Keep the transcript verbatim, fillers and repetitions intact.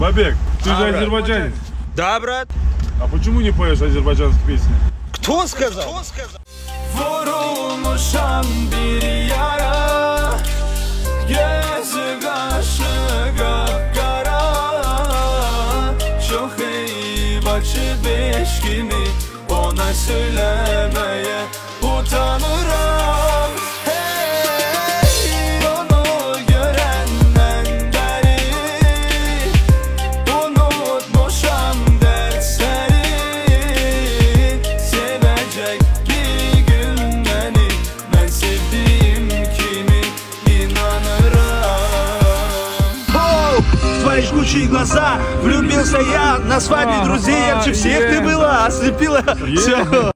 Бабек, ты А, же брат. азербайджанец. Да, брат? А почему не поешь азербайджанские песни? Кто сказал? Кто сказал? Vurulmuşam bir yara, gözü kaşı kapkara. Çok iyi başı beş kimi, ona söylemeye utanırım. Hey, onu görenden beri unutmuşam dersleri. Sevecek bir gün beni, ben sevdiğim kimi inanırım. Оу, твои жгучие глаза, влюбился я на свадьбе друзей, ярче всех ты была, ослепила все.